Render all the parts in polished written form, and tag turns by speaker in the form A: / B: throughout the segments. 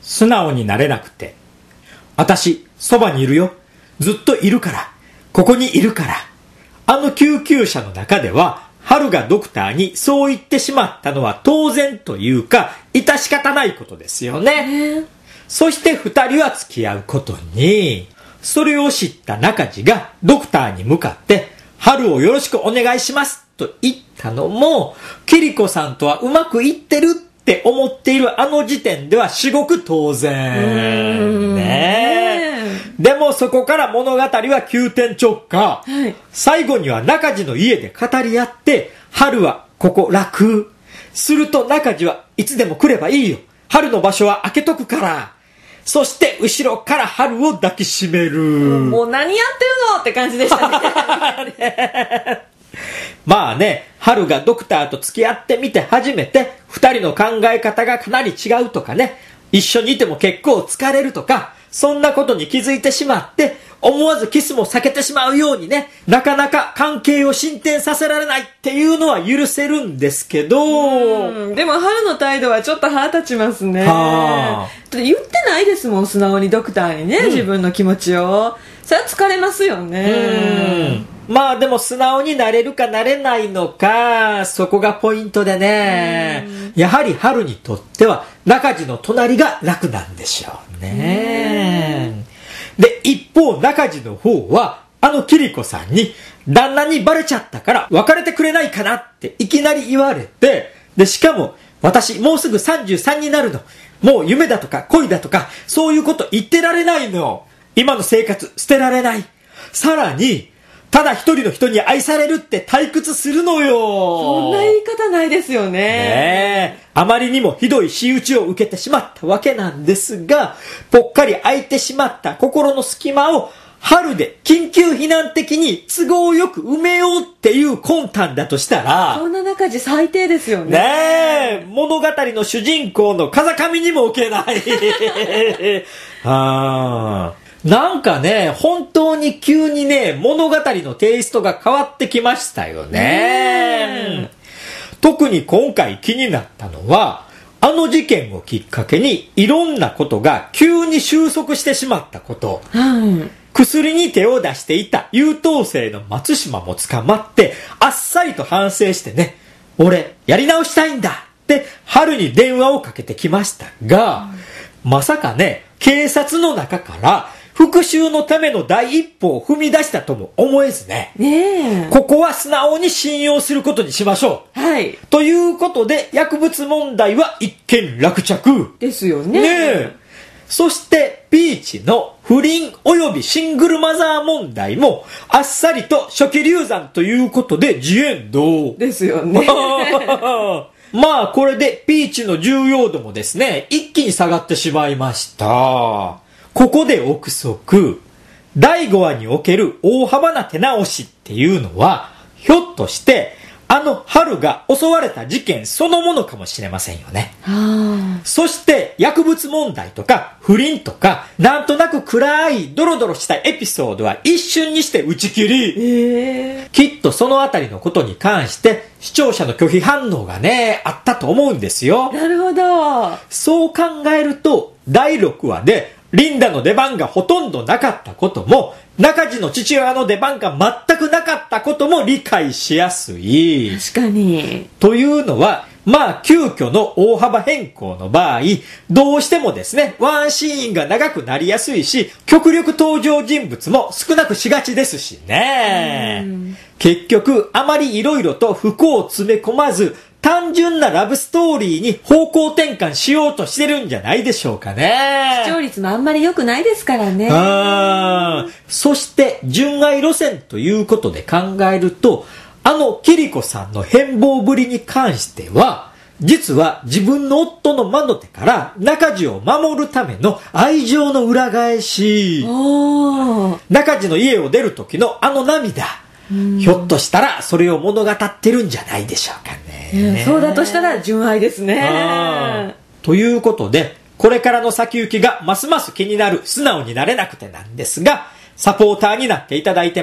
A: 素直になれなくて。私、そばにいるよ。ずっといるから。ここにいるから。あの救急車の中では、春がドクターにそう言ってしまったのは当然というか、致し方ないことですよね。そして二人は付き合うことに。それを知った中地がドクターに向かって、春をよろしくお願いしますと言ったのも、キリコさんとはうまくいってるって思っているあの時点では至極当然。でもそこから物語は急転直下。最後には中地の家で語り合って、春はここ楽。すると中地はいつでも来ればいいよ。春の場所は開けとくから。そして後ろから春を抱きしめる。
B: もう何やってるのって感じでしたね。
A: まあね、春がドクターと付き合ってみて初めて二人の考え方がかなり違うとかね、一緒にいても結構疲れるとか、そんなことに気づいてしまって思わずキスも避けてしまうようにね、なかなか関係を進展させられないっていうのは許せるんですけど、
B: でも春の態度はちょっと腹立ちますね。言ってないですもん、素直にドクターにね、自分の気持ちを。それは疲れますよね。
A: まあでも素直になれるかなれないのか、そこがポイントでね、やはり春にとっては中地の隣が楽なんでしょうね。で、一方中地の方はあのキリコさんに旦那にバレちゃったから別れてくれないかなっていきなり言われて、でしかも私もうすぐ33になるの、もう夢だとか恋だとかそういうこと言ってられないの、今の生活捨てられない、さらにただ一人の人に愛されるって退屈するのよ。
B: そんな言い方ないですよね。
A: あまりにもひどい仕打ちを受けてしまったわけなんですが、ぽっかり空いてしまった心の隙間を春で緊急避難的に都合よく埋めようっていう魂胆だとしたら、
B: そんな中地最低ですよね。
A: 物語の主人公の風上にも置けない。なんかね、本当に急にね、物語のテイストが変わってきましたよね。特に今回気になったのは、あの事件をきっかけにいろんなことが急に収束してしまったこと。薬に手を出していた優等生の松島も捕まって、あっさりと反省してね、俺、やり直したいんだって春に電話をかけてきましたが、まさかね、警察の中から復讐のための第一歩を踏み出したとも思えずね。ここは素直に信用することにしましょう。ということで、薬物問題は一件落着。
B: ですよね。
A: そして、ピーチの不倫及びシングルマザー問題も、あっさりと初期流産ということでジエンド。
B: ですよね。
A: まあ、これでピーチの重要度もですね、一気に下がってしまいました。ここで憶測、第5話における大幅な手直しっていうのは、ひょっとしてあの春が襲われた事件そのものかもしれませんよね。そして薬物問題とか不倫とかなんとなく暗いドロドロしたエピソードは一瞬にして打ち切り、きっとそのあたりのことに関して視聴者の拒否反応がねあったと思うんですよ。
B: なるほど。
A: そう考えると第6話でリンダの出番がほとんどなかったことも、中地の父親の出番が全くなかったことも理解しやすい。
B: 確かに。
A: というのは、まあ急遽の大幅変更の場合、どうしてもですね、ワンシーンが長くなりやすいし、極力登場人物も少なくしがちですしね。結局、あまり色々と不幸を詰め込まず、単純なラブストーリーに方向転換しようとしてるんじゃないでしょうかね。
B: 視聴率もあんまり良くないですからね。
A: そして純愛路線ということで考えると、あのキリコさんの変貌ぶりに関しては、実は自分の夫の魔の手から中地を守るための愛情の裏返し。中地の家を出る時のあの涙、ひょっとしたらそれを物語ってるんじゃないでしょうかね。
B: そうだとしたら純愛ですね。
A: ということで、これからの先行きがますます気になる素直になれなくてなんですが、サポーターになっていただいてます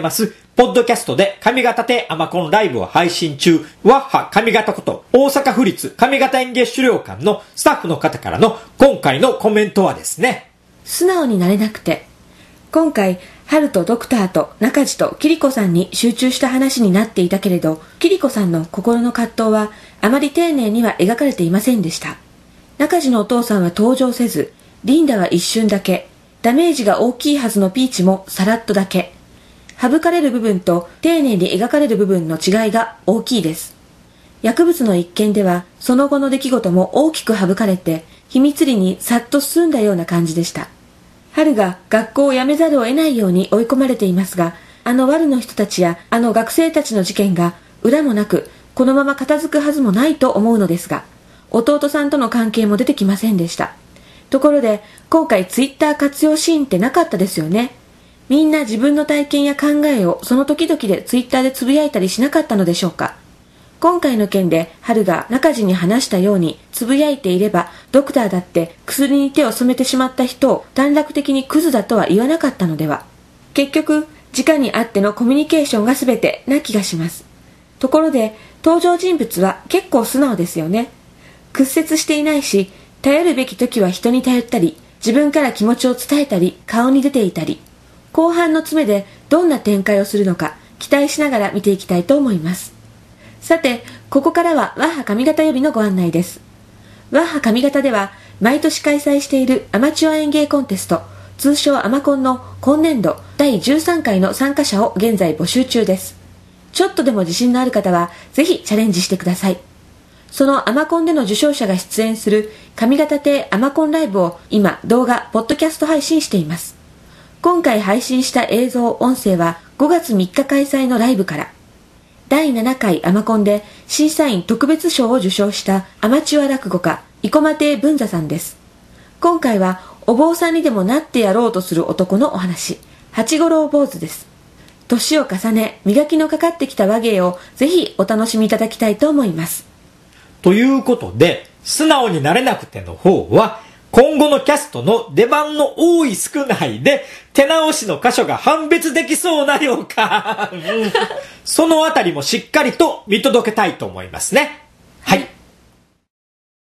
A: ポッドキャストで上方亭アマコンライブを配信中、ワッハ上方こと大阪府立上方演芸資料館のスタッフの方からの今回のコメントはですね、
B: 素直になれなくて、今回春とドクターと中地とキリコさんに集中した話になっていたけれど、キリコさんの心の葛藤はあまり丁寧には描かれていませんでした。中地のお父さんは登場せず、リンダは一瞬だけ、ダメージが大きいはずのピーチもさらっとだけ。省かれる部分と丁寧に描かれる部分の違いが大きいです。薬物の一件ではその後の出来事も大きく省かれて、秘密裏にさっと進んだような感じでした。春が学校を辞めざるを得ないように追い込まれていますが、あの悪の人たちやあの学生たちの事件が裏もなくこのまま片付くはずもないと思うのですが、弟さんとの関係も出てきませんでした。ところで今回ツイッター活用シーンってなかったですよね。みんな自分の体験や考えをその時々でツイッターでつぶやいたりしなかったのでしょうか。今回の件で春が中地に話したようにつぶやいていれば、ドクターだって薬に手を染めてしまった人を短絡的にクズだとは言わなかったのでは。結局直に会ってのコミュニケーションが全てな気がします。ところで登場人物は結構素直ですよね。屈折していないし、頼るべき時は人に頼ったり、自分から気持ちを伝えたり、顔に出ていたり、後半の詰めでどんな展開をするのか期待しながら見ていきたいと思います。さて、ここからはワッハ上方よりのご案内です。ワッハ上方では毎年開催しているアマチュア演芸コンテスト、通称アマコンの今年度第13回の参加者を現在募集中です。ちょっとでも自信のある方はぜひチャレンジしてください。そのアマコンでの受賞者が出演する上方亭アマコンライブを今動画、ポッドキャスト配信しています。今回配信した映像、音声は5月3日開催のライブから、第7回アマコンで審査員特別賞を受賞したアマチュア落語家、生駒亭文座さんです。今回はお坊さんにでもなってやろうとする男のお話、八五郎坊主です。年を重ね、磨きのかかってきた話芸をぜひお楽しみいただきたいと思います。
A: ということで、素直になれなくての方は、今後のキャストの出番の多い少ないで手直しの箇所が判別できそうな予感そのあたりもしっかりと見届けたいと思いますね。